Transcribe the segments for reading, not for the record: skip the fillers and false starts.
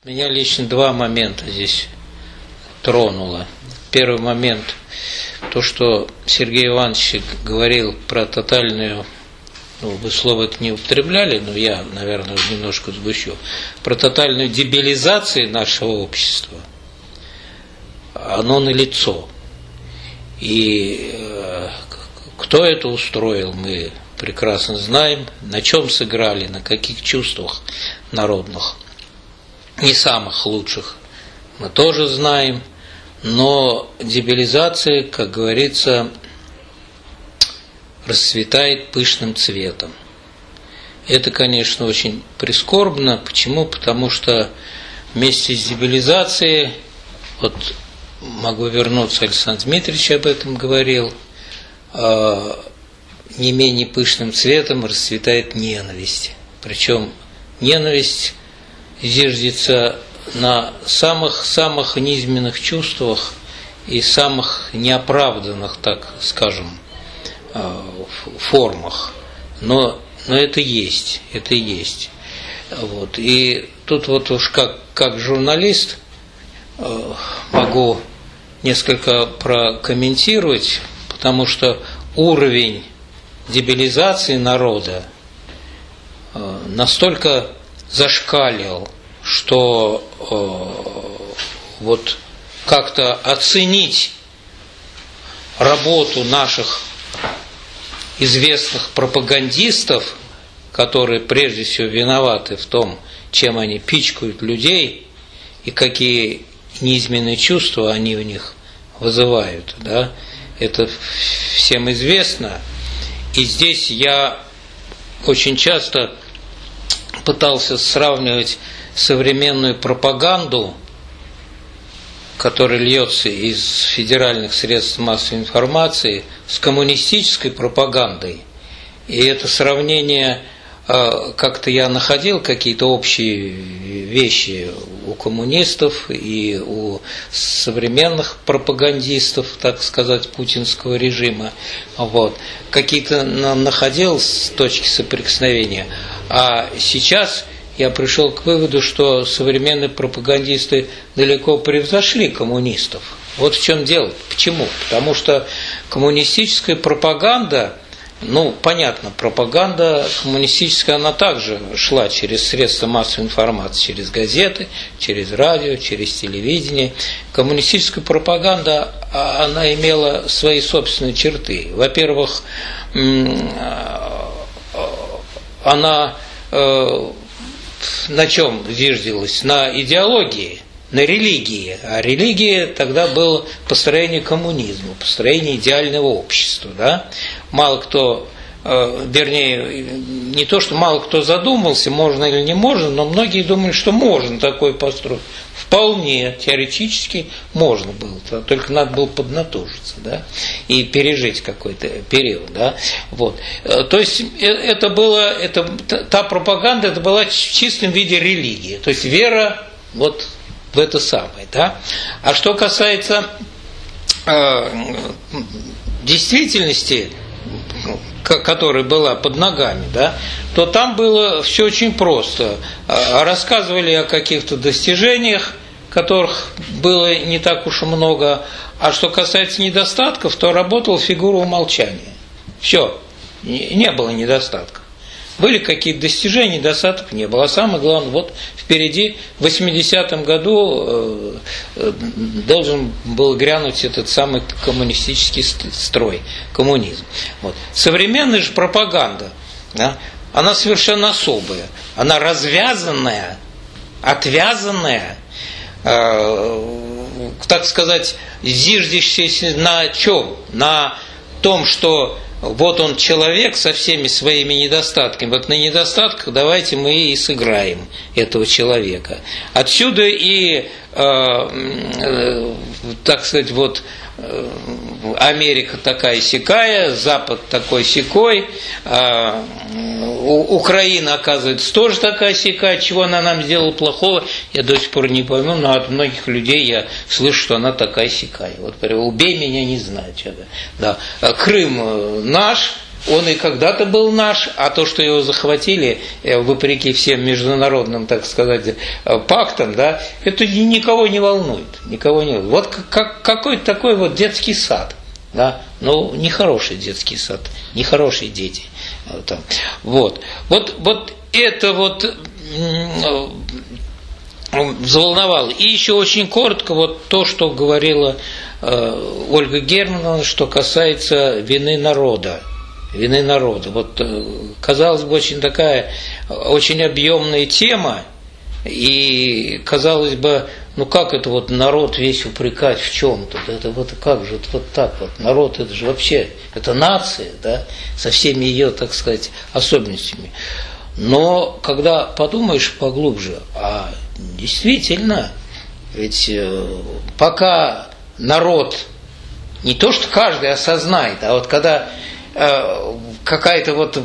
Меня лично два момента здесь тронуло. Первый момент, то, что Сергей Иванович говорил про тотальную, вы слово это не употребляли, но я, наверное, немножко сгущу, про тотальную дебилизацию нашего общества, оно налицо. И кто это устроил, мы прекрасно знаем, на чем сыграли, на каких чувствах народных, не самых лучших, мы тоже знаем, но дебилизация, как говорится, расцветает пышным цветом. Это, конечно, очень прискорбно. Почему? Потому что вместе с дебилизацией, вот могу вернуться, Александр Дмитриевич об этом говорил, не менее пышным цветом расцветает ненависть. Причем ненависть зиждется на самых низменных чувствах и самых неоправданных, так скажем, формах. Но это есть, это есть. Вот. И тут вот уж как журналист могу несколько прокомментировать, потому что уровень дебилизации народа настолько зашкалил, что вот как-то оценить работу наших известных пропагандистов, которые прежде всего виноваты в том, чем они пичкают людей и какие низменные чувства они у них вызывают, да? Это всем известно. И здесь я очень часто пытался сравнивать современную пропаганду, которая льется из федеральных средств массовой информации, с коммунистической пропагандой. И это сравнение, как-то я находил какие-то общие вещи у коммунистов и у современных пропагандистов, так сказать, путинского режима. Вот. Какие-то находил с точки соприкосновения. А сейчас я пришел к выводу, что современные пропагандисты далеко превзошли коммунистов. Вот в чем дело. Почему? Потому что коммунистическая пропаганда, понятно, пропаганда коммунистическая, она также шла через средства массовой информации, через газеты, через радио, через телевидение. Коммунистическая пропаганда, она имела свои собственные черты. Во-первых, она на чем зиждилась? На идеологии, на религии. А религия тогда было построение коммунизма, построение идеального общества. Да? Мало кто, вернее, не то, что мало кто задумался, можно или не можно, но многие думали, что можно такое построить. Вполне теоретически можно было, только надо было поднатужиться, да, и пережить какой-то период, да, вот. То есть та пропаганда, это была в чистом виде религия, то есть вера вот в это самое, да. А что касается действительности, которая была под ногами, да, то там было все очень просто. Рассказывали о каких-то достижениях, которых было не так уж и много. А что касается недостатков, то работала фигура умолчания. Все, не было недостатков. Были какие-то достижения, недостатков не было. А самое главное, вот впереди, в 80-м году должен был грянуть этот самый коммунистический строй, коммунизм. Вот. Современная же пропаганда, да, она совершенно особая. Она развязанная, отвязанная, так сказать, зиждящаяся на чем? На том, что вот он человек со всеми своими недостатками. Вот на недостатках давайте мы и сыграем этого человека. Отсюда и, так сказать, вот Америка такая-сякая, Запад такой-сякой, Украина, оказывается, тоже такая-сякая, чего она нам сделала плохого, я до сих пор не пойму, но от многих людей я слышу, что она такая-сякая. Вот, убей меня, не знаю. Да. Крым наш, он и когда-то был наш, а то, что его захватили, вопреки всем международным, так сказать, пактам, да, это никого не волнует. Никого не волнует. Вот какой-то такой вот детский сад. Да? Ну, нехороший детский сад, нехорошие дети. Вот это вот взволновало. И еще очень коротко вот то, что говорила Ольга Германовна, что касается вины народа. Вины народа. Вот, казалось бы, очень такая, очень объемная тема, и, казалось бы, ну как это вот народ весь упрекать в чем-то? Это вот как же вот так вот? Народ, это же вообще, это нация, да, со всеми ее, так сказать, особенностями. Но когда подумаешь поглубже, а действительно, ведь пока народ, не то что каждый осознает, а вот когда какая-то вот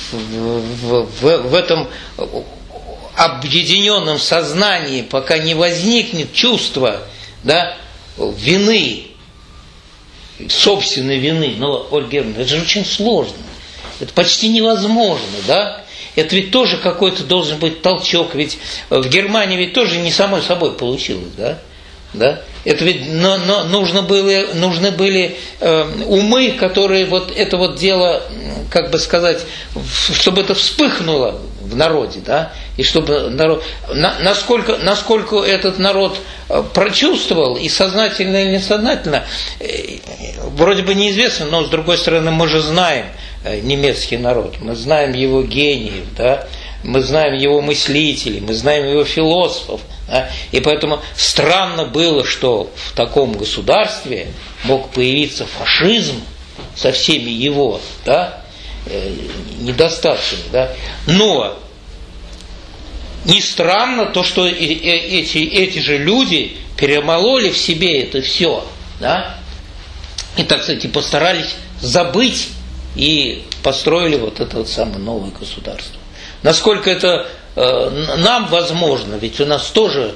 в этом объединенном сознании, пока не возникнет чувство, да, вины, собственной вины, но, Ольга Германовна, это же очень сложно, это почти невозможно, да? Это ведь тоже какой-то должен быть толчок, ведь в Германии ведь тоже не самой собой получилось, да? Да? Это ведь нужны были умы, которые вот это вот дело, как бы сказать, чтобы это вспыхнуло в народе, да, и чтобы народ, насколько этот народ прочувствовал, и сознательно или несознательно, вроде бы неизвестно, но с другой стороны мы же знаем немецкий народ, мы знаем его гениев, да, мы знаем его мыслителей, мы знаем его философов, да, и поэтому странно было, что в таком государстве мог появиться фашизм со всеми его, да, недостатками, да, но не странно то, что эти же люди перемололи в себе это все, да, и, так сказать, и постарались забыть и построили вот это вот самое новое государство. Насколько это нам возможно, ведь у нас тоже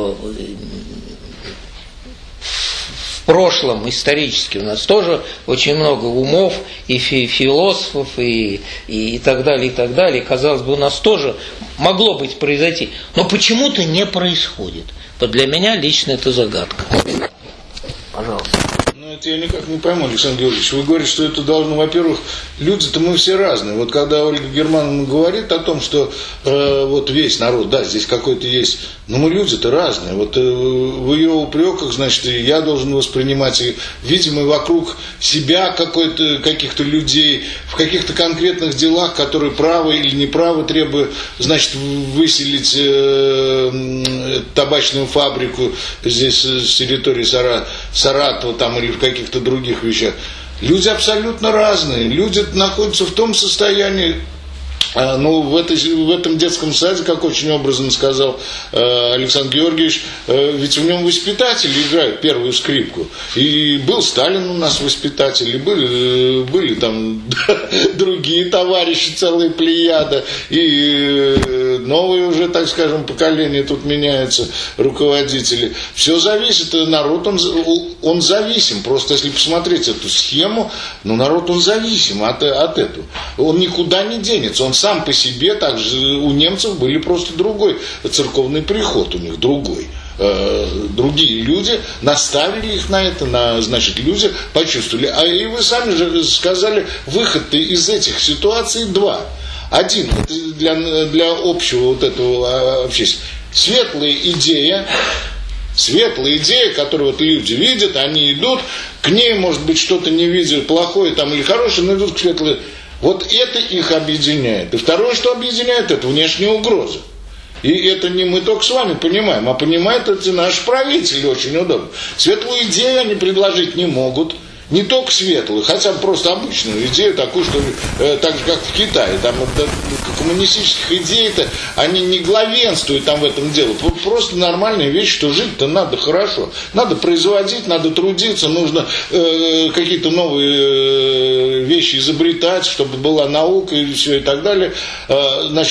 в прошлом исторически у нас тоже очень много умов и философов и так далее, и так далее. Казалось бы, у нас тоже могло быть произойти, но почему-то не происходит. Вот для меня лично это загадка. Пожалуйста. Это я никак не пойму, Александр Георгиевич. Вы говорите, что это должно, во-первых, люди-то мы все разные. Вот когда Ольга Германовна говорит о том, что вот весь народ, да, здесь какой-то есть, но мы люди-то разные. Вот в ее упреках, значит, я должен воспринимать, видимо, вокруг себя каких-то людей, в каких-то конкретных делах, которые правы или неправы, требуя, значит, выселить табачную фабрику здесь с территории Саратова там, или в каких-то других вещах. Люди абсолютно разные. Люди находятся в том состоянии, ну, в этом детском саде, как очень образно сказал Александр Георгиевич, ведь в нем воспитатели играют первую скрипку. И был Сталин у нас воспитатель, и были там другие товарищи, целая плеяда, и новые уже, так скажем, поколения тут меняются, руководители. Все зависит, народ, он зависим. Просто если посмотреть эту схему, ну, народ, он зависим от этого. Он никуда не денется, он сам по себе, также у немцев были просто другой церковный приход, у них другой. Другие люди наставили их на это, значит, люди почувствовали. И вы сами же сказали, выход-то из этих ситуаций два. Один, это для общего вот этого общественного. Светлая идея, которую вот люди видят, они идут, к ней, может быть, что-то не видят, плохое там или хорошее, но идут к светлой. Вот это их объединяет. И второе, что объединяет, это внешняя угроза. И это не мы только с вами понимаем, а понимают это наши правители очень удобно. Светлую идею они предложить не могут. Не только светлую, хотя бы просто обычную идею, такую, что так же, как в Китае. Там коммунистических идей-то, они не главенствуют там в этом деле. Просто нормальная вещь, что жить-то надо хорошо. Надо производить, надо трудиться, нужно какие-то новые вещи изобретать, чтобы была наука и все и так далее. Значит,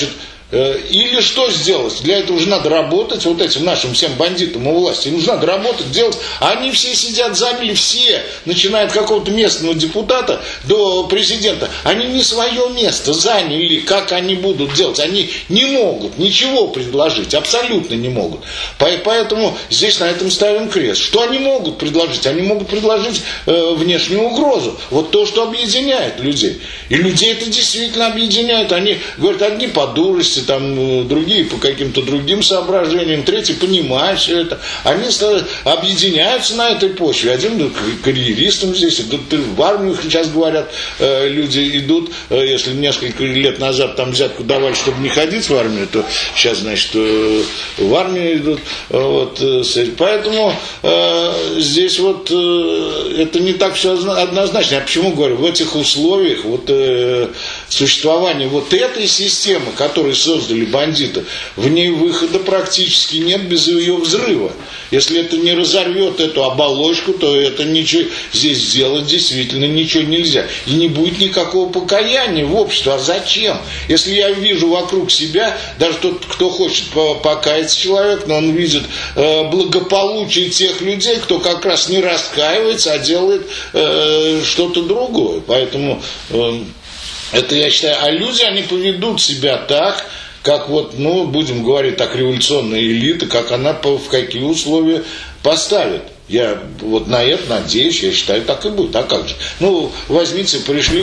Или что сделать? Для этого же надо работать, вот этим нашим всем бандитам у власти. Им же надо работать, делать. А они все сидят, заняли все, начиная от какого-то местного депутата до президента. Они не свое место заняли, как они будут делать. Они не могут ничего предложить, абсолютно не могут. Поэтому здесь на этом ставим крест. Что они могут предложить? Они могут предложить внешнюю угрозу. Вот то, что объединяет людей. И людей это действительно объединяет. Они говорят, одни по дурости, там, другие по каким-то другим соображениям, третьи понимают все это. Они объединяются на этой почве. Один карьеристом здесь, идут в армию, сейчас говорят, люди идут, если несколько лет назад там взятку давали, чтобы не ходить в армию, то сейчас, значит, в армию идут. Вот, поэтому здесь вот это не так все однозначно. Я почему говорю, в этих условиях вот, существования вот этой системы, которую создали бандиты, в ней выхода практически нет без ее взрыва. Если это не разорвет эту оболочку, то это ничего здесь сделать действительно ничего нельзя. И не будет никакого покаяния в обществе. А зачем? Если я вижу вокруг себя, даже тот, кто хочет покаяться человек, но он видит благополучие тех людей, кто как раз не раскаивается, а делает что-то другое. Поэтому это, я считаю, а люди, они поведут себя так, как вот, ну, будем говорить так, революционная элита, как она в какие условия поставит. Я вот на это надеюсь, я считаю, так и будет. А как же? Ну, возьмите, пришли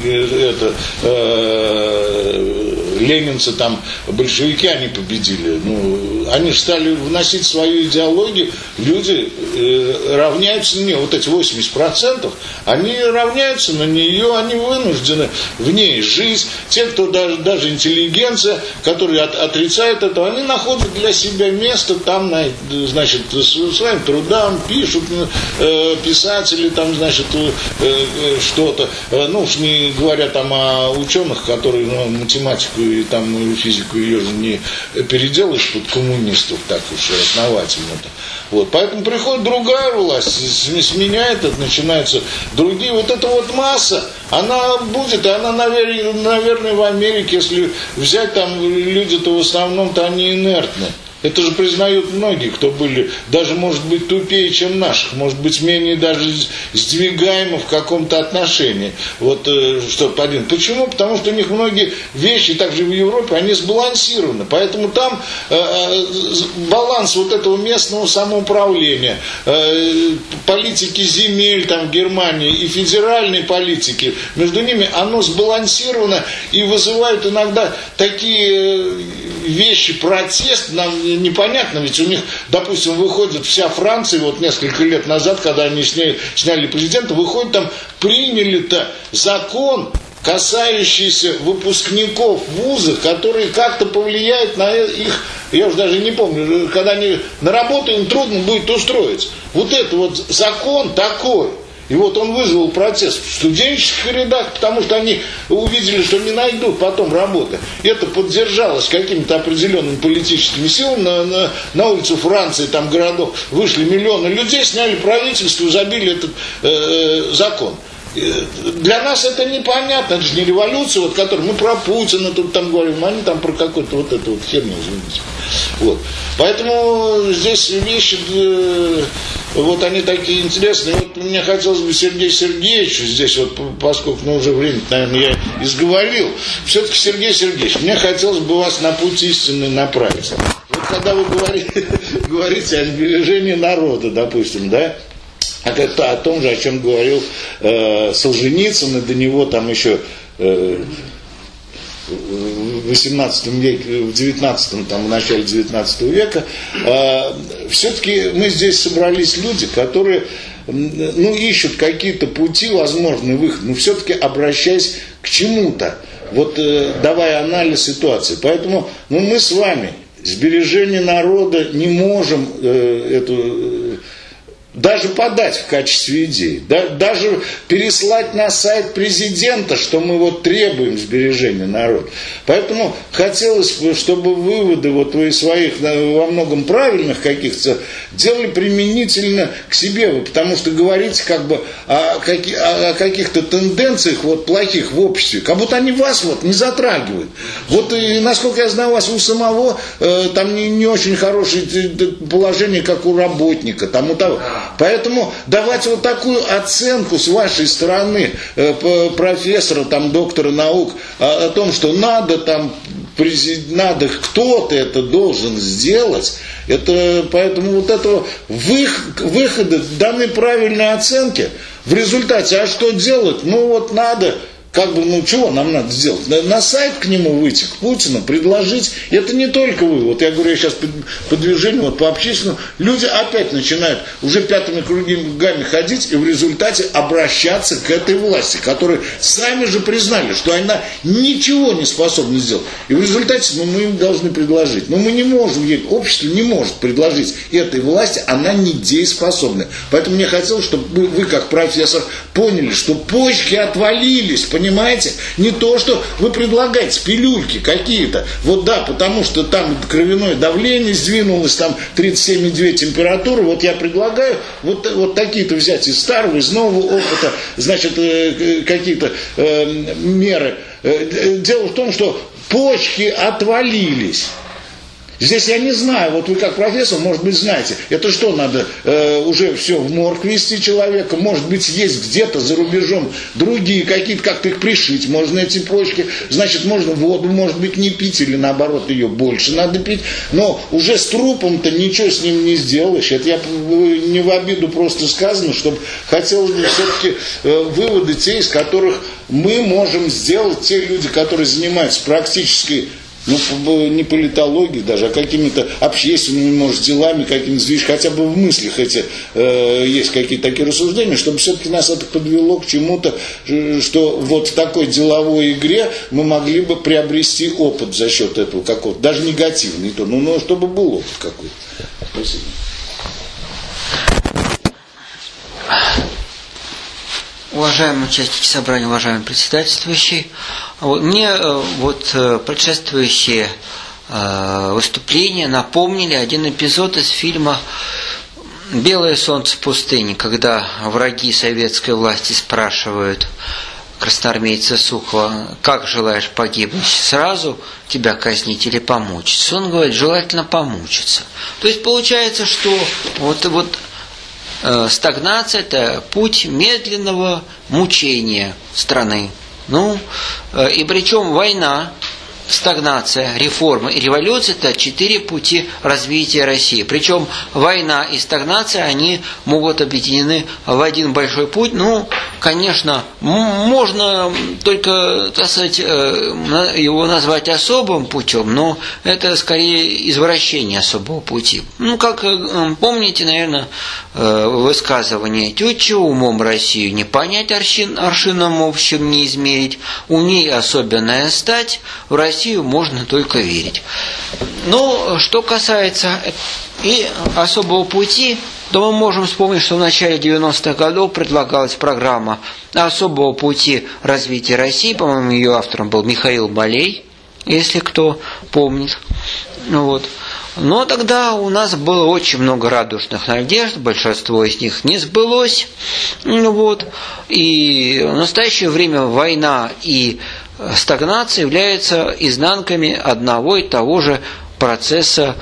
ленинцы, там, большевики, они победили. Ну, они же стали вносить свою идеологию, люди равняются на нее. Вот эти 80%, они равняются на нее, они вынуждены в ней жить. Те, кто даже интеллигенция, которые отрицают это, они находят для себя место там, значит, своим трудом, пишут писатели, там, значит, что-то. Ну, уж не говоря там о ученых, которые математику и там физику ее же не переделаешь под коммунистов, так уж основательно-то. Вот. Поэтому приходит другая власть, сменяет это, начинаются другие. Вот эта вот масса, она будет, и она, наверное, в Америке, если взять там люди-то в основном-то они инертны. Это же признают многие, кто были, даже, может быть, тупее, чем наших, может быть, менее даже сдвигаемы в каком-то отношении. Вот что один. Почему? Потому что у них многие вещи, также в Европе, они сбалансированы. Поэтому там баланс вот этого местного самоуправления, политики земель там, в Германии и федеральной политики, между ними оно сбалансировано и вызывает иногда такие вещи, протест, нам непонятно, ведь у них, допустим, выходит вся Франция, вот несколько лет назад, когда они сняли президента, выходит там, приняли-то закон, касающийся выпускников вузов, которые как-то повлияют на их, я уже даже не помню, когда они на работу им трудно будет устроиться. Вот это вот закон такой. И вот он вызвал протест в студенческих рядах, потому что они увидели, что не найдут потом работы. Это поддержалось какими-то определенными политическими силами. На улицу Франции, там городов, вышли миллионы людей, сняли правительство, забили этот закон. Для нас это непонятно, это же не революция, вот, которую мы про Путина тут там говорим, они там про какую-то вот эту вот херню, извините. Вот. Поэтому здесь вещи, вот они такие интересные. Вот мне хотелось бы Сергею Сергеевичу здесь, вот, поскольку уже время, наверное, я изговорил, все-таки, Сергей Сергеевич, мне хотелось бы вас на путь истинный направить. Вот когда вы говорите о сбережении народа, допустим, да, это о том же, о чем говорил Солженицын, и до него там еще в 18 веке, в 19, там, в начале 19 века. Все-таки мы здесь собрались люди, которые ищут какие-то пути, возможный выход, но все-таки обращаясь к чему-то, вот, давая анализ ситуации. Поэтому мы с вами сбережение народа не можем даже подать в качестве идеи, даже переслать на сайт президента, что мы вот требуем сбережения народа. Поэтому хотелось бы, чтобы выводы вот вы своих во многом правильных каких-то делали применительно к себе, потому что говорите как бы о каких-то тенденциях вот плохих в обществе, как будто они вас вот не затрагивают. Вот и, насколько я знаю, у вас у самого там не очень хорошее положение, как у работника, там у того. Поэтому давать вот такую оценку с вашей стороны профессора, там, доктора наук о том, что надо там надо, кто-то это должен сделать, это, поэтому вот этого выхода, данной правильной оценки в результате, а что делать? Ну вот надо, как бы, ну чего нам надо сделать? На сайт к нему выйти, к Путину, предложить. И это не только вы. Вот я говорю, я сейчас по движению, вот по общественному, люди опять начинают уже пятыми кругами ходить и в результате обращаться к этой власти, которые сами же признали, что она ничего не способна сделать. И в результате мы им должны предложить. Но мы не можем, общество не может предложить этой власти, она недееспособна. Поэтому мне хотелось, чтобы вы как профессор поняли, что почки отвалились, понимаете? Не то, что вы предлагаете пилюльки какие-то. Вот да, потому что там кровяное давление сдвинулось, там 37,2 температура. Вот я предлагаю вот такие-то взять из старого, из нового опыта, значит, какие-то меры. Дело в том, что почки отвалились. Здесь я не знаю, вот вы как профессор, может быть, знаете, это что надо, уже все в морг вести человека, может быть, есть где-то за рубежом другие какие-то, как-то их пришить, можно эти почки, значит, можно воду, может быть, не пить, или наоборот, ее больше надо пить, но уже с трупом-то ничего с ним не сделаешь, это я не в обиду просто сказано, чтобы хотелось бы все-таки выводы те, из которых мы можем сделать, те люди, которые занимаются практически, ну, не политологией даже, а какими-то общественными, может, делами, какими-то, видишь, хотя бы в мыслях эти есть какие-то такие рассуждения, чтобы все-таки нас это подвело к чему-то, что вот в такой деловой игре мы могли бы приобрести опыт за счет этого какого-то, даже негативный, то, но чтобы был опыт какой-то. Спасибо. Уважаемые участники собрания, уважаемый председательствующий, мне вот предшествующие выступления напомнили один эпизод из фильма «Белое солнце пустыни», когда враги советской власти спрашивают красноармейца Сухова: как желаешь погибнуть, сразу тебя казнить или помучиться? Он говорит: желательно помучиться. То есть получается, что вот стагнация – это путь медленного мучения страны. Ну, и причем война, стагнация, реформа и революция – это 4 пути развития России. Причем война и стагнация, они могут объединены в один большой путь. Ну, конечно, можно только, так сказать, его назвать особым путем, но это скорее извращение особого пути. Ну, как помните, наверное, высказывание Тютчева: умом Россию не понять, аршином общим не измерить, умей особенная стать, в Россию можно только верить. Но что касается и особого пути, то мы можем вспомнить, что в начале 90-х годов предлагалась программа особого пути развития России. По-моему, ее автором был Михаил Балей, если кто помнит. Вот. Но тогда у нас было очень много радужных надежд, большинство из них не сбылось. Вот. И в настоящее время война и стагнация являются изнанками одного и того же процесса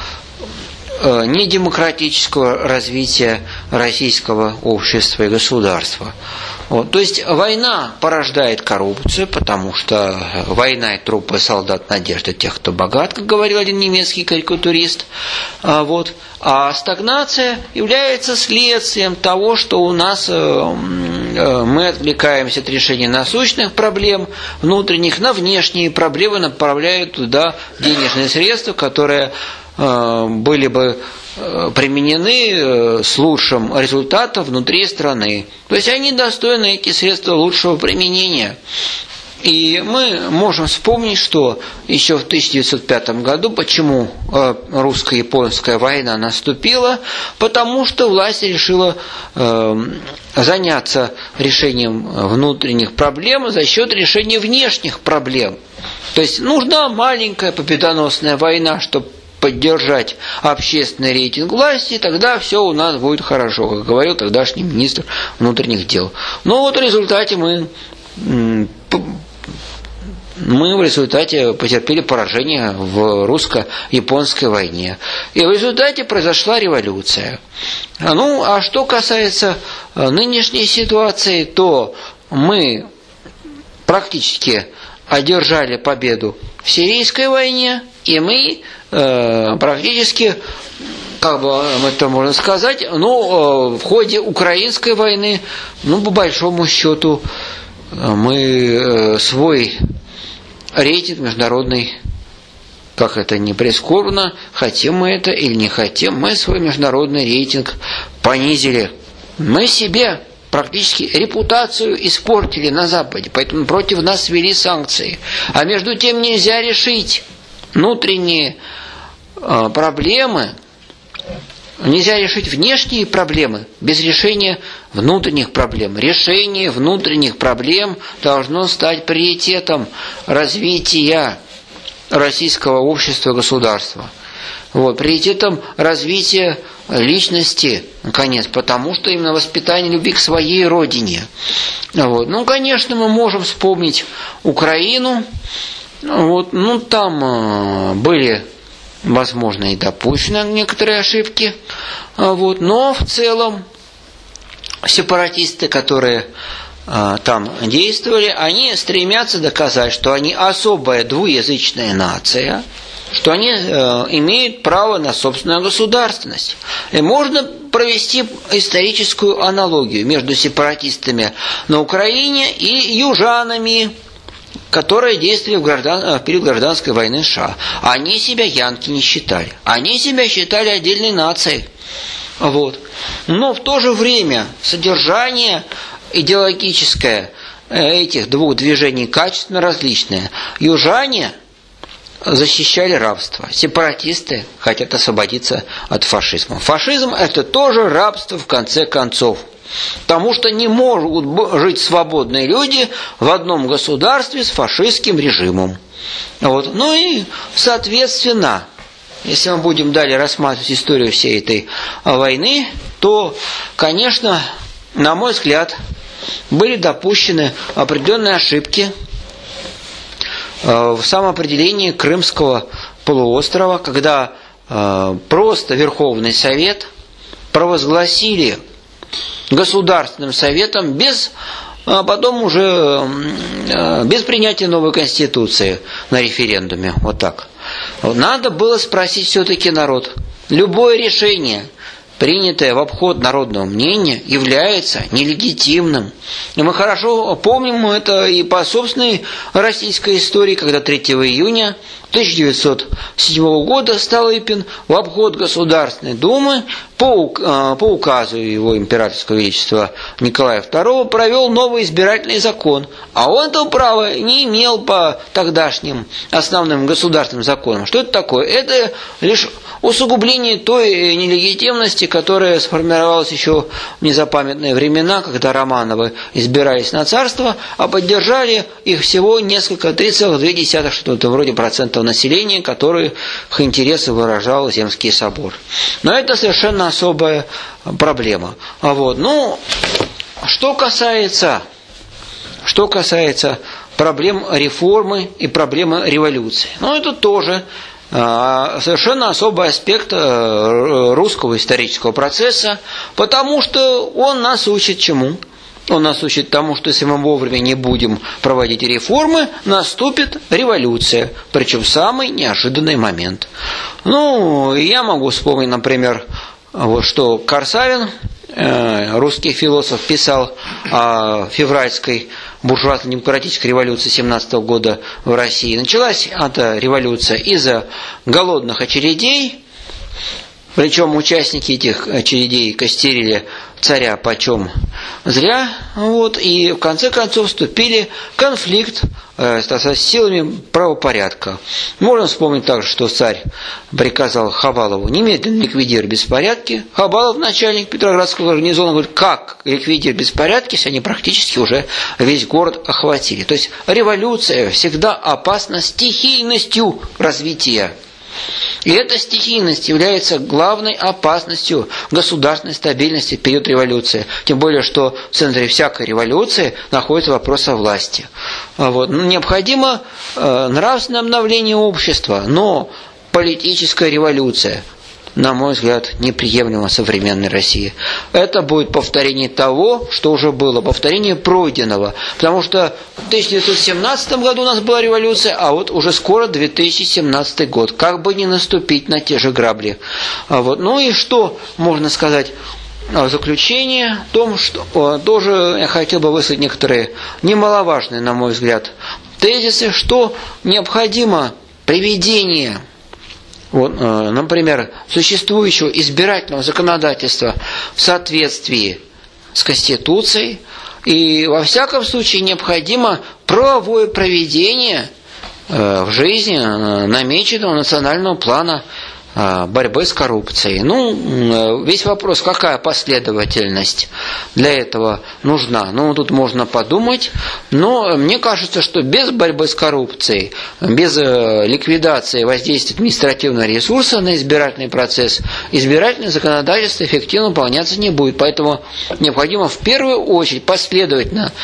недемократического развития российского общества и государства. Вот. То есть война порождает коррупцию, потому что война и трупы солдат — надежда тех, кто богат, как говорил один немецкий карикатурист. Вот. А стагнация является следствием того, что у нас мы отвлекаемся от решения насущных проблем внутренних на внешние проблемы, направляют туда денежные средства, которые были бы применены с лучшим результатом внутри страны. То есть они достойны, эти средства, лучшего применения. И мы можем вспомнить, что еще в 1905 году, почему русско-японская война наступила, потому что власть решила заняться решением внутренних проблем за счет решения внешних проблем. То есть нужна маленькая победоносная война, чтобы поддержать общественный рейтинг власти, тогда все у нас будет хорошо, как говорил тогдашний министр внутренних дел. Но вот в результате мы в результате потерпели поражение в русско-японской войне. И в результате произошла революция. Ну, а что касается нынешней ситуации, то мы практически одержали победу в сирийской войне, и мы практически, как бы это можно сказать, в ходе украинской войны, по большому счету, мы свой рейтинг международный, как это ни прискорбно, хотим мы это или не хотим, мы свой международный рейтинг понизили. Мы себе практически репутацию испортили на Западе, поэтому против нас ввели санкции. А между тем нельзя решить внутренние проблемы, нельзя решить внешние проблемы без решения внутренних проблем. Решение внутренних проблем должно стать приоритетом развития российского общества и государства. Приоритетом развития личности, наконец, потому что именно воспитание любви к своей родине. Конечно, мы можем вспомнить Украину. Там были, возможно, и допущены некоторые ошибки. Но в целом сепаратисты, которые там действовали, они стремятся доказать, что они особая двуязычная нация, что они имеют право на собственную государственность. И можно провести историческую аналогию между сепаратистами на Украине и южанами, которые действовали в период гражданской войны США. Они себя янки не считали. Они себя считали отдельной нацией. Но в то же время содержание идеологическое этих двух движений качественно различное. Южане защищали рабство. Сепаратисты хотят освободиться от фашизма. Фашизм – это тоже рабство в конце концов. Потому что не могут жить свободные люди в одном государстве с фашистским режимом. И, соответственно, если мы будем далее рассматривать историю всей этой войны, то, конечно, на мой взгляд, были допущены определенные ошибки в самоопределении Крымского полуострова, когда просто Верховный Совет провозгласили Государственным Советом потом уже без принятия новой Конституции на референдуме. Надо было спросить все-таки народ. Любое решение, принятое в обход народного мнения, является нелегитимным. И мы хорошо помним это и по собственной российской истории, когда 3 июня 1907 года Столыпин в обход Государственной Думы по указу его императорского величества Николая II провел новый избирательный закон. А он этого права не имел по тогдашним основным государственным законам. Что это такое? Это лишь усугубление той нелегитимности, которая сформировалась еще в незапамятные времена, когда Романовы избирались на царство, а поддержали их всего несколько, 3,2, что-то вроде процентов населения, которых интересы выражал Земский собор. Но это совершенно особая проблема. Что касается проблем реформы и проблемы революции, это тоже совершенно особый аспект русского исторического процесса, потому что он нас учит чему? Он нас учит тому, что если мы вовремя не будем проводить реформы, наступит революция, причем в самый неожиданный момент. Я могу вспомнить, например, что Корсавин, русский философ, писал о февральской буржуазно-демократической революции 17 года в России. Началась эта революция из-за голодных очередей Причем участники этих очередей костерили царя почем зря, вот, и в конце концов вступили в конфликт с силами правопорядка. Можно вспомнить также, что царь приказал Хабалову немедленно ликвидировать беспорядки. Хабалов, начальник Петроградского гарнизона, говорит, как ликвидировать беспорядки, если они практически уже весь город охватили. То есть революция всегда опасна стихийностью развития. И эта стихийность является главной опасностью государственной стабильности в период революции. Тем более, что в центре всякой революции находится вопрос о власти. Вот. Необходимо нравственное обновление общества, но политическая революция, на мой взгляд, неприемлема в современной России. Это будет повторение того, что уже было, повторение пройденного. Потому что в 1917 году у нас была революция, а вот уже скоро 2017 год. Как бы не наступить на те же грабли. Вот. Ну и что можно сказать в заключение? В том, что тоже я хотел бы высказать некоторые немаловажные, на мой взгляд, тезисы, что необходимо приведение, вот, например, существующего избирательного законодательства в соответствии с Конституцией, и во всяком случае необходимо правовое проведение в жизни намеченного национального плана борьбы с коррупцией. Ну, весь вопрос, какая последовательность для этого нужна. Ну, тут можно подумать, но мне кажется, что без борьбы с коррупцией, без ликвидации воздействия административного ресурса на избирательный процесс, избирательное законодательство эффективно выполняться не будет. Поэтому необходимо в первую очередь последовательно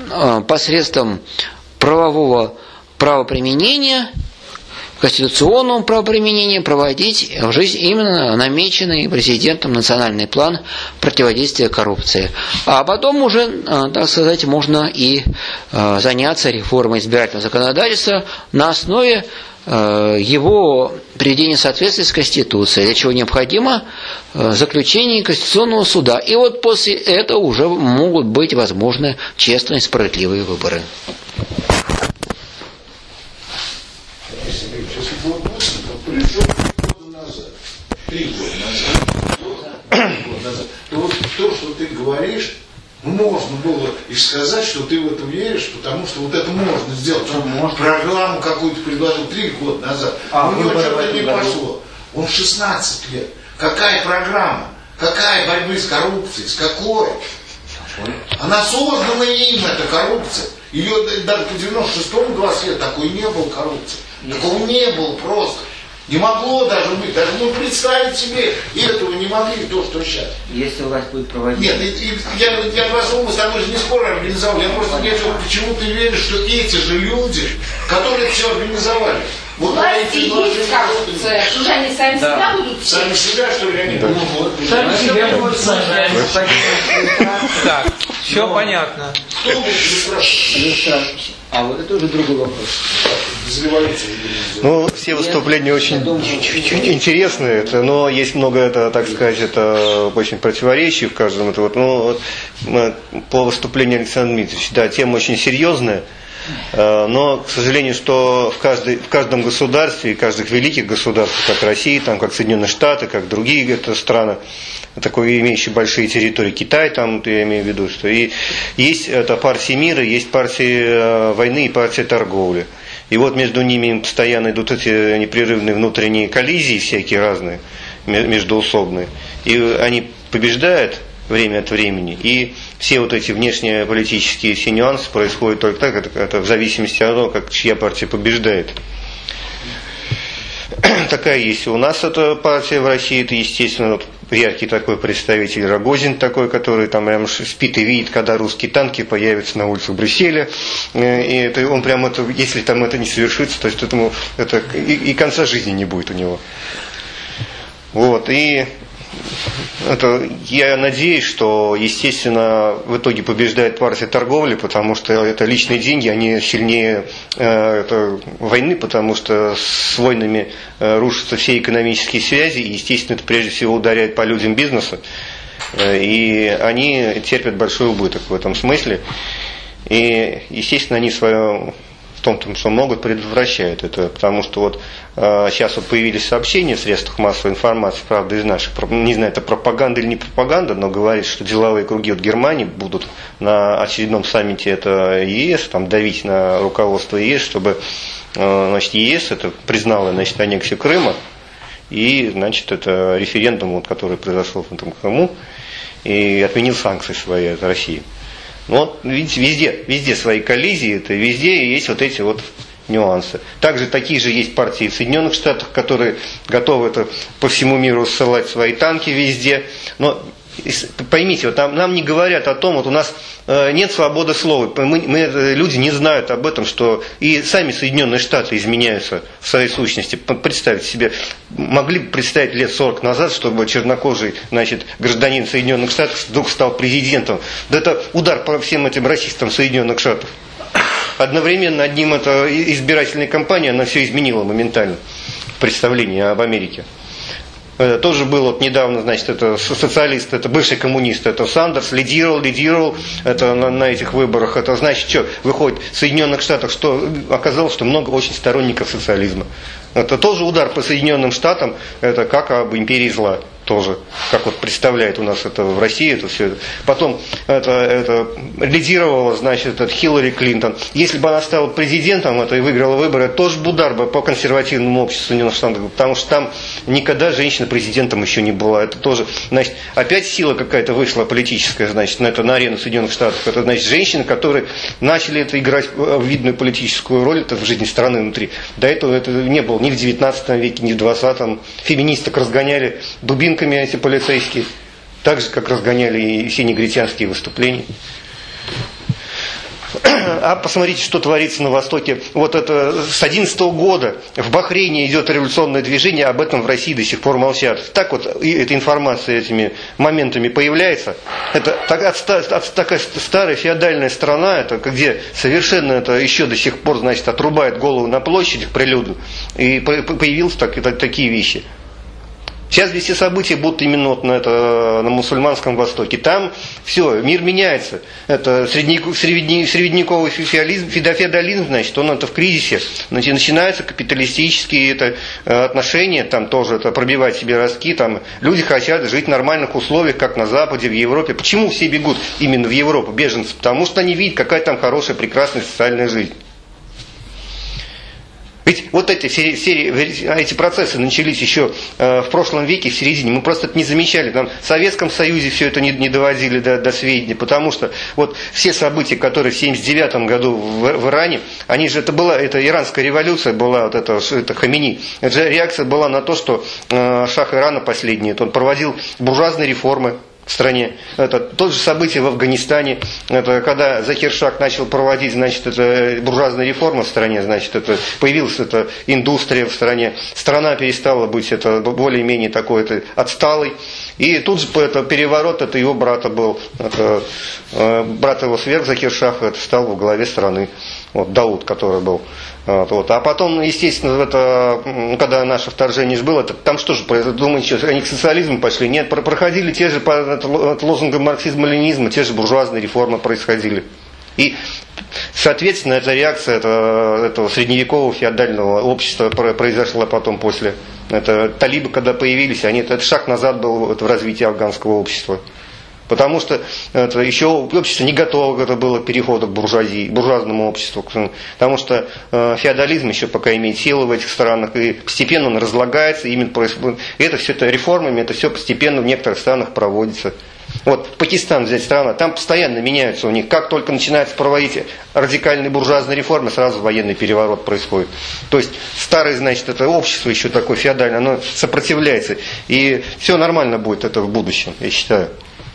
посредством правового правоприменения, конституционного правоприменения проводить в жизнь именно намеченный президентом национальный план противодействия коррупции. А потом уже, так сказать, можно и заняться реформой избирательного законодательства на основе его приведения в соответствие с Конституцией, для чего необходимо заключение Конституционного суда. И вот после этого уже могут быть возможны честные и справедливые выборы. Три года назад. Вот то, что ты говоришь, можно было и сказать, что ты в это веришь, потому что вот это можно сделать. Он программу какую-то предложил 3 года назад. У него что-то не пошло. Он 16 лет. Какая программа? Какая борьбы с коррупцией? С какой? Она создана им, эта коррупция. Ее даже по 96-му 20 лет такой не было коррупции. Такого не было просто. Не могло даже быть, даже мы представить себе этого не могли, то, что сейчас. Если власть будет проводить... Нет, я прошу, мы с тобой же не спор организовали, я просто говорю, почему ты веришь, что эти же люди, которые все организовали, вот власти есть коррупция, что же они сами себя будут... Сами себя, что ли, они будут? Сами себя будут сажать. Так, все понятно. Кто будет спрашивать? А вот это уже другой вопрос. Ну, все выступления очень интересные, но есть много, это, так сказать, это очень противоречий в каждом. Это вот, ну, по выступлению Александра Дмитриевича, да, тема очень серьезная, но, к сожалению, что в каждом государстве, каждых великих государствах, как Россия, там, как Соединенные Штаты, как другие страны, такой имеющий большие территории, Китай, там, я имею в виду, что и есть это партии мира, есть партии войны и партии торговли. И вот между ними постоянно идут эти непрерывные внутренние коллизии всякие разные, междоусобные. И они побеждают время от времени. И все вот эти внешнеполитические все нюансы происходят только так, это в зависимости от того, как чья партия побеждает. Такая есть у нас эта партия в России, это, естественно, вот яркий такой представитель Рогозин такой, который там прям спит и видит, когда русские танки появятся на улицах Брюсселя, и это, он прям это, если там это не совершится, то есть этому это и конца жизни не будет у него. Вот, и это, я надеюсь, что, естественно, в итоге побеждает партия торговли, потому что это личные деньги, они сильнее войны, потому что с войнами рушатся все экономические связи, и, естественно, это прежде всего ударяет по людям бизнеса, и они терпят большой убыток в этом смысле. И, естественно, они в том, что могут, предотвращают это. Потому что вот сейчас вот появились сообщения в средствах массовой информации, правда, из наших, не знаю, это пропаганда или не пропаганда, но говорит, что деловые круги от Германии будут на очередном саммите это ЕС, там давить на руководство ЕС, чтобы, значит, ЕС это признало, значит, аннексию Крыма и, значит, это референдум, вот, который произошел в этом Крыму, и отменил санкции свои от России. Ну, вот, видите, везде свои коллизии, это везде есть вот эти вот нюансы. Также такие же есть партии в Соединенных Штатах, которые готовы это по всему миру ссылать свои танки везде. Но поймите, вот нам не говорят о том, вот у нас нет свободы слова. Люди не знают об этом, что и сами Соединенные Штаты изменяются в своей сущности. Представьте себе, могли бы представить лет 40 назад, чтобы чернокожий, значит, гражданин Соединенных Штатов вдруг стал президентом. Да это удар по всем этим расистам Соединенных Штатов. Одновременно одним это избирательной кампанией она все изменила моментально в представлении об Америке. Тоже был вот недавно, значит, это социалист, это бывший коммунист, это Сандерс, лидировал это на этих выборах. Это значит, что выходит в Соединенных Штатах, что оказалось, что много очень сторонников социализма. Это тоже удар по Соединенным Штатам, это как об империи зла. Тоже, как вот представляет у нас это в России, это все. Потом это лидировала, значит, Хиллари Клинтон. Если бы она стала президентом и выиграла выборы, это тоже бы удар по консервативному обществу Соединенных Штатов, потому что там никогда женщина президентом еще не была. Это тоже, значит, опять сила какая-то вышла политическая, значит, на арену Соединенных Штатов. Это, значит, женщины, которые начали это играть видную политическую роль это в жизни страны внутри. До этого это не было ни в 19 веке, ни в 20-м. Феминисток разгоняли дубинками эти полицейские, так же, как разгоняли и все негритянские выступления. А посмотрите, что творится на Востоке. Вот это с 2011 года в Бахрейне идет революционное движение, об этом в России до сих пор молчат. Так вот и эта информация этими моментами появляется. Это такая старая феодальная страна, это где совершенно это еще до сих пор, значит, отрубает голову на площадях прилюдно. И появились такие вещи. Сейчас здесь все события будут именно вот на мусульманском Востоке. Там все, мир меняется. Это средневековый феодализм, значит, он это в кризисе. Значит, начинаются капиталистические отношения, там тоже это пробивать себе ростки. Там люди хотят жить в нормальных условиях, как на Западе, в Европе. Почему все бегут именно в Европу, беженцы? Потому что они видят, какая там хорошая, прекрасная социальная жизнь. Ведь вот эти процессы начались еще в прошлом веке, в середине. Мы просто это не замечали. Там в Советском Союзе все это не доводили до сведения. Потому что вот все события, которые в 1979 году в Иране, они же, это иранская революция была, вот это Хамини. Это же реакция была на то, что шах Ирана последний, он проводил буржуазные реформы в стране. Это то же событие в Афганистане. Это когда Захир Шах начал проводить, значит, это буржуазная реформа в стране, значит, это появилась эта индустрия в стране. Страна перестала быть это более-менее такой это отсталой. И тут же это переворот, это его брата был, это, брат его сверх Захир Шах, это стал во главе страны. Вот Дауд, который был. Вот. А потом, естественно, когда наше вторжение было, там что же произошло? Думаете, что они к социализму пошли? Нет, проходили те же по лозунгам марксизма-ленинизма, те же буржуазные реформы происходили. И, соответственно, эта реакция этого средневекового феодального общества произошла потом после. Это талибы, когда появились, это шаг назад был в развитии афганского общества. Потому что это еще общество не готово было к переходу к буржуазному обществу. Потому что феодализм еще пока имеет силу в этих странах, и постепенно он разлагается. И это все это реформами, это все постепенно в некоторых странах проводится. Вот Пакистан взять страна, там постоянно меняются у них. Как только начинается проводить радикальные буржуазные реформы, сразу военный переворот происходит. То есть старое, значит, это общество еще такое феодальное, оно сопротивляется. И все нормально будет это в будущем, я считаю.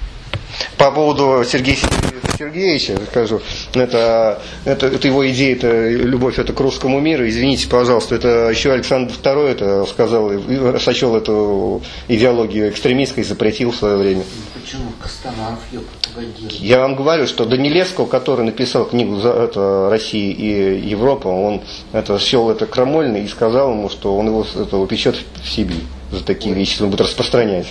По поводу Сергея Сергеевича скажу, это его идея, это любовь это к русскому миру. Извините, пожалуйста, это еще Александр II это сказал, сочел эту идеологию экстремистской и запретил в свое время. Почему Костомаров ее пропагандирует? Я вам говорю, что Данилевского, который написал книгу «Россия и Европа», он счел это крамольно и сказал ему, что он его упечет в Сибирь за такие вещи, он будет распространять.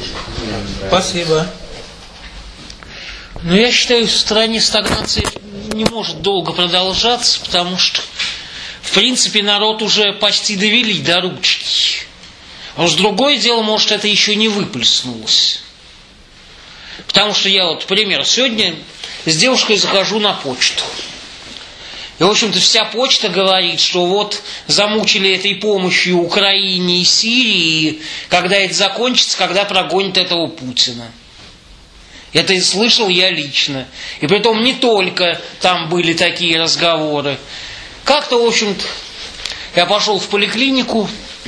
Спасибо. Но я считаю, в стране стагнации не может долго продолжаться, потому что, в принципе, народ уже почти довели до ручки. А уж другое дело, может, это еще не выплеснулось. Потому что я вот, пример, сегодня с девушкой захожу на почту. И, в общем-то, вся почта говорит, что вот замучили этой помощью Украине и Сирии, когда это закончится, когда прогонят этого Путина. Это и слышал я лично. И притом не только там были такие разговоры. Как-то, в общем-то, я пошел в поликлинику,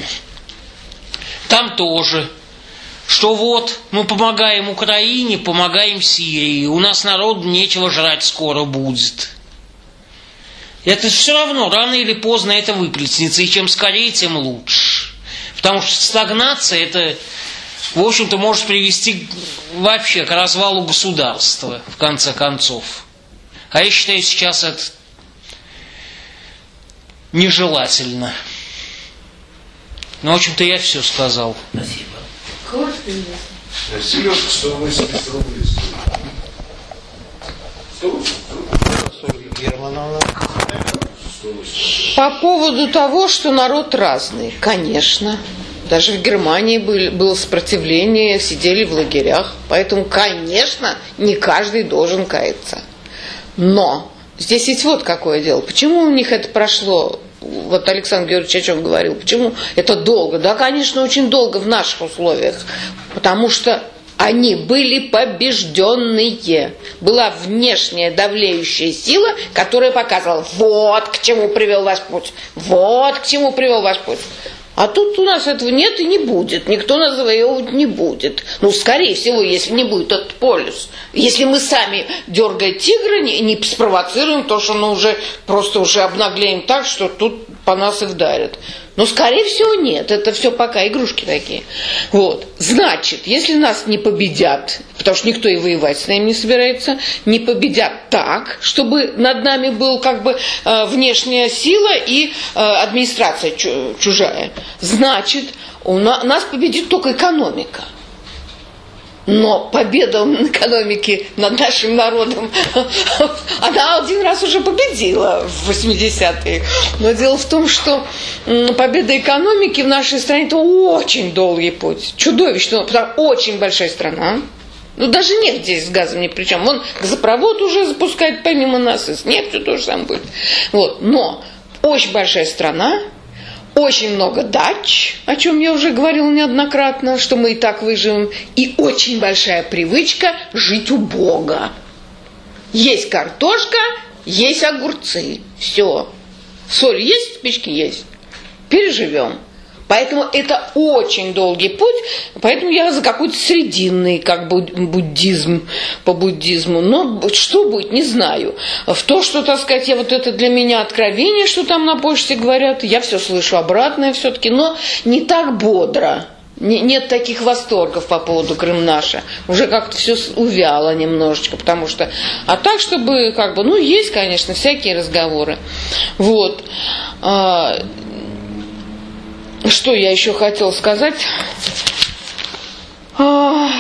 там тоже, что вот мы помогаем Украине, помогаем Сирии, у нас народу нечего жрать скоро будет. Это все равно, рано или поздно это выплеснется, и чем скорее, тем лучше. Потому что стагнация, это, в общем-то, может привести вообще к развалу государства, в конце концов. А я считаю, сейчас это нежелательно. Ну, в общем-то, я все сказал. Спасибо. Селедка 180 рублей стоит. По поводу того, что народ разный, конечно. Даже в Германии было сопротивление, сидели в лагерях. Поэтому, конечно, не каждый должен каяться. Но здесь есть вот какое дело. Почему у них это прошло? Вот Александр Георгиевич о чем говорил. Почему это долго? Да, конечно, очень долго в наших условиях. Потому что они были побежденные. Была внешняя давлеющая сила, которая показывала, вот к чему привел ваш путь. Вот к чему привел ваш путь. А тут у нас этого нет и не будет. Никто нас завоевывать не будет. Ну, скорее всего, если не будет этот полюс. Если мы сами, дергая тигра, не спровоцируем то, что мы уже просто уже обнаглеем так, что тут по нас и вдарят. Но, скорее всего, нет. Это все пока игрушки такие. Вот. Значит, если нас не победят, потому что никто и воевать с нами не собирается, не победят так, чтобы над нами был как бы внешняя сила и администрация чужая, значит, нас победит только экономика. Но победа экономики над нашим народом, она один раз уже победила в 80-е. Но дело в том, что победа экономики в нашей стране – это очень долгий путь. Чудовищно, потому что очень большая страна. Ну, даже нефть здесь с газом ни при чем. Вон газопровод уже запускает помимо нас, и с нефтью тоже самое будет. Вот. Но очень большая страна, очень много дач, о чем я уже говорила неоднократно, что мы и так выживем, и очень большая привычка жить убого. Есть картошка, есть огурцы, все. Соль есть, спички есть. Переживем. Поэтому это очень долгий путь, поэтому я за какой-то срединный, как бы, буддизм, по буддизму. Но что будет, не знаю. В то, что, так сказать, вот это для меня откровение, что там на почте говорят, я все слышу обратное все-таки, но не так бодро. Нет таких восторгов по поводу Крым-Наша. Уже как-то все увяло немножечко, потому что... А так, чтобы, как бы, ну, есть, конечно, всякие разговоры. Вот. Что я еще хотела сказать? Разный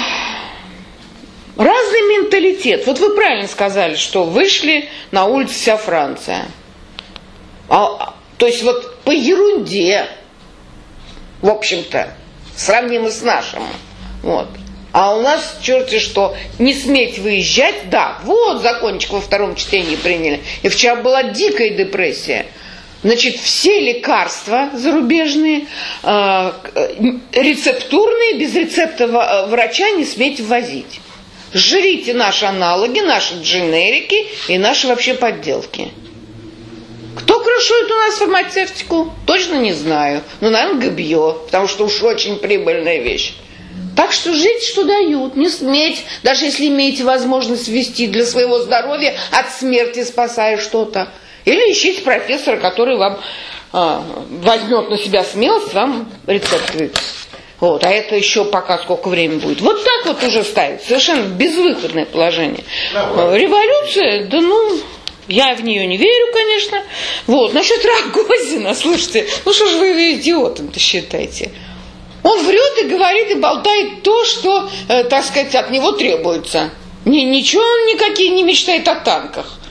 менталитет. Вот вы правильно сказали, что вышли на улицу вся Франция. То есть вот по ерунде, в общем-то, сравнимо с нашим. Вот. А у нас черти что, не сметь выезжать, да, вот закончик во втором чтении приняли. И вчера была дикая депрессия. Значит, все лекарства зарубежные, рецептурные, без рецепта врача не сметь ввозить. Жрите наши аналоги, наши дженерики и наши вообще подделки. Кто крышует у нас фармацевтику? Точно не знаю. Ну, наверное, Габье, потому что уж очень прибыльная вещь. Так что жить, что дают, не сметь, даже если имеете возможность ввести для своего здоровья, от смерти спасая что-то. Или ищите профессора, который вам возьмет на себя смелость, вам рецепт выпишет. Вот, а это еще пока сколько времени будет. Вот так вот уже ставить. Совершенно безвыходное положение. Революция, да ну, я в нее не верю, конечно. Вот, насчет Рогозина, слушайте, ну что ж вы идиотом-то считаете? Он врет и говорит, и болтает то, что, так сказать, от него требуется. Ничего он никакие не мечтает о танках.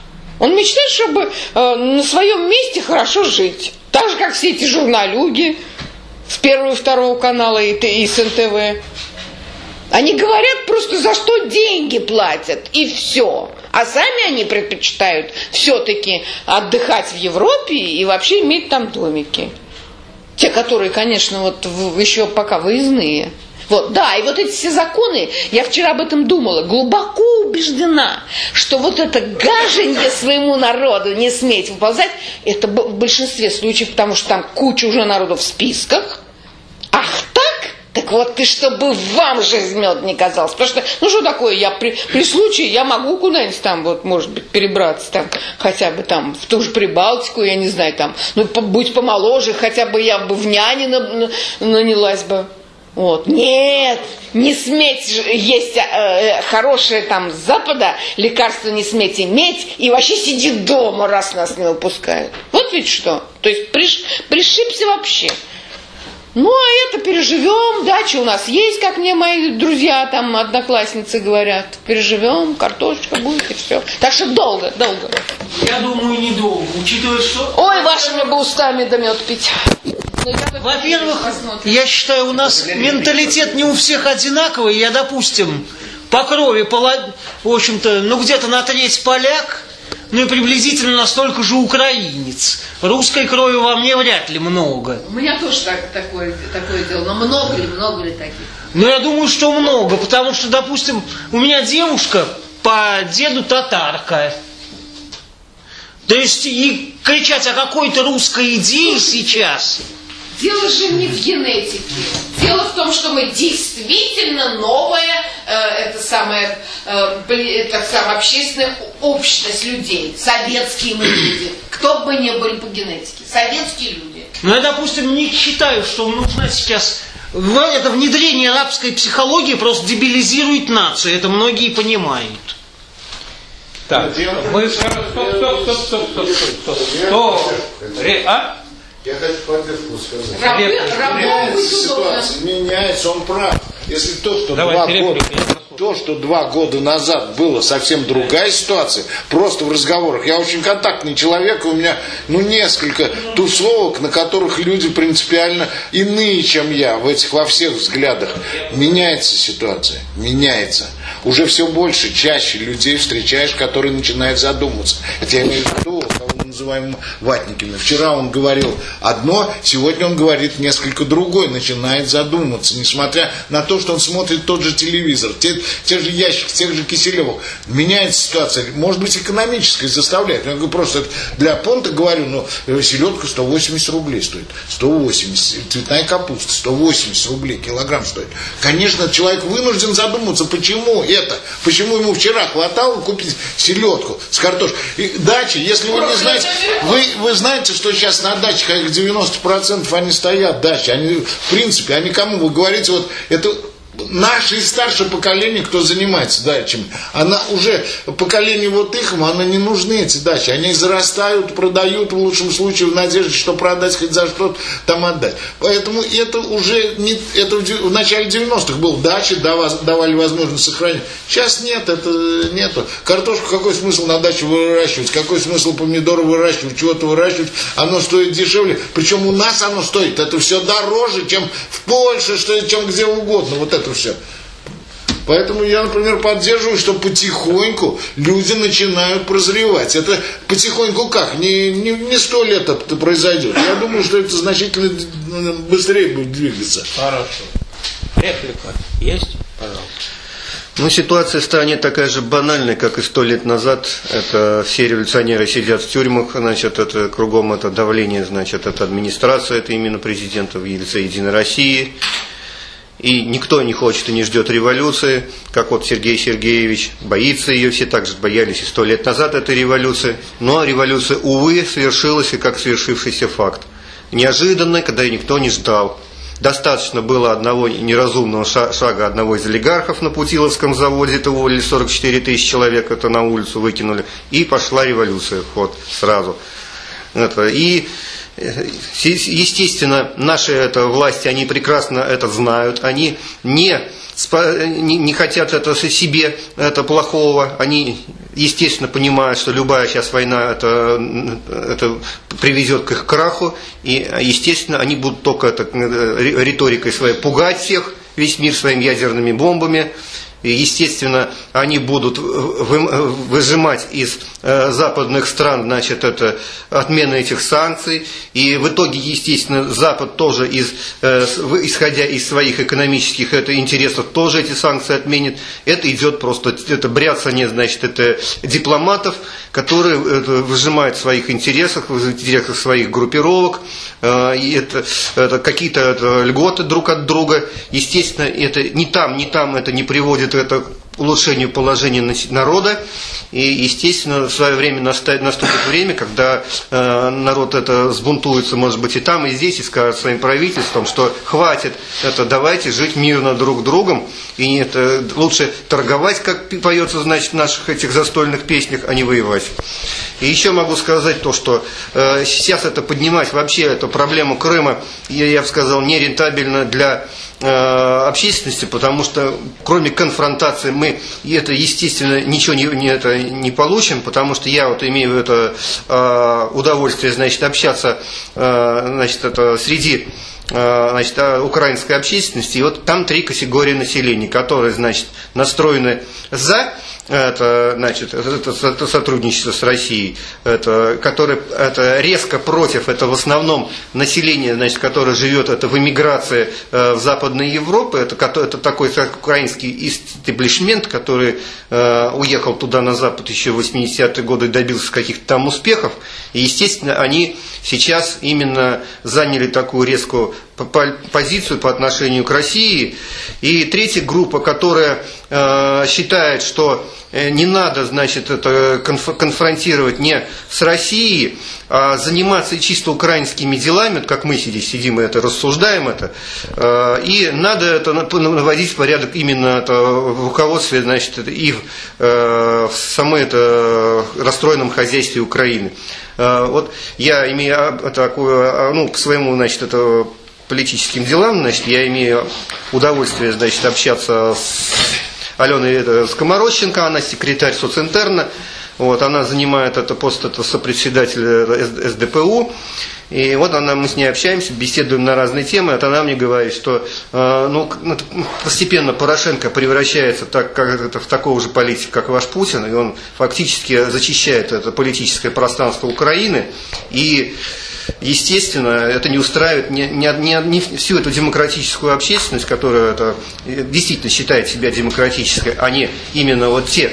Он мечтает, чтобы на своем месте хорошо жить. Так же, как все эти журналюги с Первого и Второго канала и с НТВ. Они говорят просто, за что деньги платят, и все. А сами они предпочитают все-таки отдыхать в Европе и вообще иметь там домики. Те, которые, конечно, вот еще пока выездные. Вот, да, и вот эти все законы, я вчера об этом думала, глубоко убеждена, что вот это гаженье своему народу не сметь выползать, это в большинстве случаев, потому что там куча уже народу в списках. Ах так? Так вот ты, чтобы вам жизнь мед не казалось. Потому что, ну что такое, я при случае, я могу куда-нибудь там, вот, может быть, перебраться там, хотя бы там, в ту же Прибалтику, я не знаю, там, ну, будь помоложе, хотя бы я бы в няне нанялась бы. Вот. Нет, не сметь есть хорошее там с Запада, лекарства не сметь иметь, и вообще сиди дома, раз нас не выпускают. Вот ведь что. То есть пришибся вообще. Ну, а это переживем, дача у нас есть, как мне мои друзья, там, одноклассницы говорят. Переживем, картошечка будет и все. Так что долго. Я думаю, недолго, учитывая, что... Ой, вашими бы устами да мед пить. Во-первых, я считаю, у нас менталитет не у всех одинаковый. Я, допустим, по крови, в общем-то, ну где-то на треть поляк, ну и приблизительно настолько же украинец. Русской крови во мне вряд ли много. У меня тоже такое дело, но много ли таких? Ну, я думаю, что много, потому что, допустим, у меня девушка по деду татарка. То есть, и кричать о какой-то русской идее сейчас... Дело же не в генетике. Дело в том, что мы действительно новая, общественная общность людей. Советские мы люди. Кто бы мы ни были по генетике. Советские люди. Ну, я, допустим, не считаю, что нужно сейчас... Это внедрение арабской психологии просто дебилизирует нацию. Это многие понимают. Так, мы... Стоп. Я хочу поддержку сказать. Ситуация меняется, он прав. Если то, что 2 года назад было совсем другая ситуация, просто в разговорах. Я очень контактный человек, у меня несколько тусовок, на которых люди принципиально иные, чем я, во всех взглядах. Меняется ситуация, меняется. Уже все больше, чаще людей встречаешь, которые начинают задумываться. Это я имею в виду, кого мы называем ватниками. Вчера он говорил одно, сегодня он говорит несколько другое, начинает задумываться, несмотря на то, что он смотрит тот же телевизор, те же ящики, тех же Киселевых. Меняется ситуация, может быть, экономическая заставляет. Я говорю, просто для понта говорю, селедка 180 рублей стоит. 180. Цветная капуста 180 рублей килограмм стоит. Конечно, человек вынужден задуматься, почему это. Почему ему вчера хватало купить селедку с картошкой. И дачи, если вы не знаете, вы знаете, что сейчас на дачах 90% они стоят, дачи. Они, в принципе, они кому? Вы говорите, вот это... Наше и старшее поколение, кто занимается дачами, она уже, поколение вот их, оно не нужны эти дачи. Они зарастают, продают в лучшем случае в надежде, что продать, хоть за что-то там отдать. Поэтому это уже не, это в начале 90-х было, дачи давали возможность сохранить. Сейчас нет, это нету. Картошку какой смысл на даче выращивать? Какой смысл помидоры выращивать, чего-то выращивать? Оно стоит дешевле. Причем у нас оно стоит, это все дороже, чем в Польше, чем где угодно. Вот это все. Поэтому я, например, поддерживаю, что потихоньку люди начинают прозревать. Это потихоньку как? Не 100 лет это произойдет. Я думаю, что это значительно быстрее будет двигаться. Хорошо. Реплика есть? Пожалуйста. Ситуация в стране такая же банальная, как и 100 лет назад. Это все революционеры сидят в тюрьмах, это кругом это давление, это администрация, это именно президента в лице Единой России. И никто не хочет и не ждет революции, как вот Сергей Сергеевич боится ее, все также боялись и 100 лет назад этой революции. Но революция, увы, свершилась и как свершившийся факт. Неожиданно, когда ее никто не ждал. Достаточно было одного неразумного шага одного из олигархов на Путиловском заводе, это уволили 44 тысячи человек, это на улицу выкинули, и пошла революция в ход сразу. И естественно, наши власти, они прекрасно это знают, они не не хотят это себе это плохого, они, естественно, понимают, что любая сейчас война это приведет к их краху, и, естественно, они будут только риторикой своей пугать всех, весь мир своими ядерными бомбами. И, естественно, они будут выжимать из западных стран, значит, это отмена этих санкций. И в итоге, естественно, Запад тоже, исходя из своих экономических интересов, тоже эти санкции отменит. Это идет просто, это бряцание, значит, это дипломатов, которые выжимают в своих интересах, в интересах своих группировок. И это какие-то льготы друг от друга. Естественно, это ни там это не приводит это к улучшению положения народа. И, естественно, в свое время наступит время, когда народ это сбунтуется, может быть, и там, и здесь, и скажет своим правительством, что хватит, давайте жить мирно друг с другом, и это лучше торговать, как поется, значит, в наших этих застольных песнях, а не воевать. И еще могу сказать то, что сейчас это поднимать вообще эту проблему Крыма, я бы сказал, нерентабельно для общественности, потому что кроме конфронтации мы это, естественно, ничего не получим, потому что я вот имею это удовольствие, значит, общаться, значит, среди, значит, украинской общественности, и вот там 3 категории населения, которые, значит, настроены за значит, это сотрудничество с Россией, которое резко против, это в основном население, значит, которое живет в эмиграции в Западной Европе, это такой украинский истеблишмент, который уехал туда на Запад еще в 80-е годы и добился каких-то там успехов, и, естественно, они сейчас именно заняли такую резкую позицию по отношению к России. И третья группа, которая считает, что не надо, значит, это конфронтировать не с Россией, а заниматься чисто украинскими делами, как мы здесь сидим и это рассуждаем это, и надо это наводить в порядок именно в руководстве, значит, и в самом это расстроенном хозяйстве Украины. Вот я имею такую, по своему, значит, это политическим делам, значит, я имею удовольствие, значит, общаться с Аленой Скоморощенко, она секретарь социнтерна, вот, она занимает пост сопредседателя СДПУ, и вот мы с ней общаемся, беседуем на разные темы, она мне говорит, что постепенно Порошенко превращается в такого же политика, как ваш Путин, и он фактически зачищает это политическое пространство Украины, и естественно, это не устраивает не всю эту демократическую общественность, которая действительно считает себя демократической, а не именно вот те,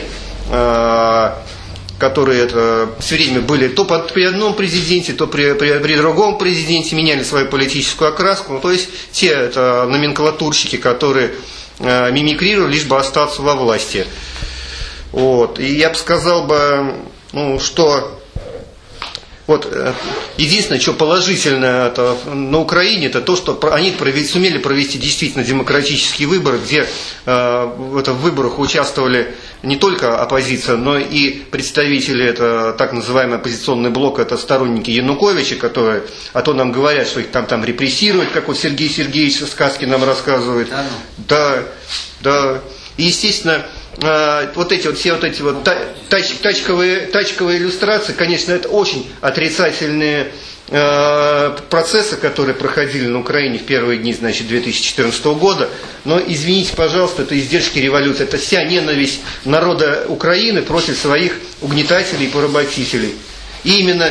которые все время были то при одном президенте, то при другом президенте, меняли свою политическую окраску. То есть те номенклатурщики, которые мимикрировали, лишь бы остаться во власти. Вот. И я бы сказал что вот единственное, что положительное на Украине, это то, что они сумели провести действительно демократические выборы, где в выборах участвовали не только оппозиция, но и представители, так называемый оппозиционный блок, это сторонники Януковича, которые, а то нам говорят, что их там репрессируют, как вот Сергей Сергеевич сказки нам рассказывает. Да. И, естественно, все тачковые иллюстрации, конечно, это очень отрицательные процессы, которые проходили на Украине в первые дни, значит, 2014 года. Но, извините, пожалуйста, это издержки революции, это вся ненависть народа Украины против своих угнетателей и поработителей. И именно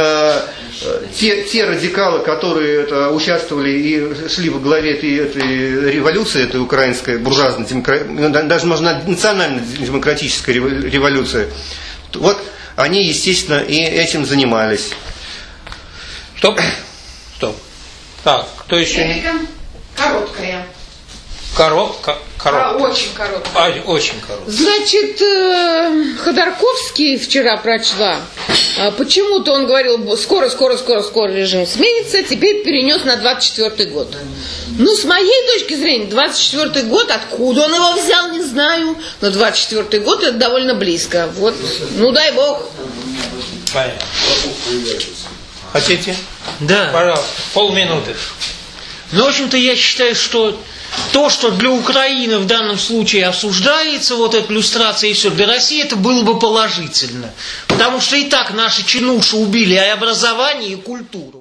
те радикалы, которые участвовали и шли во главе этой революции, этой украинской буржуазной, даже можно национально-демократической революции, вот они, естественно, и этим занимались. Стоп. Так, кто еще? Короткая. Короткая. Очень короткая. Очень короткая. Значит, Ходорковский вчера прочла. Почему-то он говорил, скоро режим сменится, теперь перенес на 24-й год. С моей точки зрения, 24-й год, откуда он его взял, не знаю, но 24-й год это довольно близко. Вот, дай бог. Понятно. Хотите? Да. Пожалуйста, полминуты. В общем-то, я считаю, что то, что для Украины в данном случае осуждается, вот эта люстрация и все, для России это было бы положительно. Потому что и так наши чинуши убили и образование, и культуру.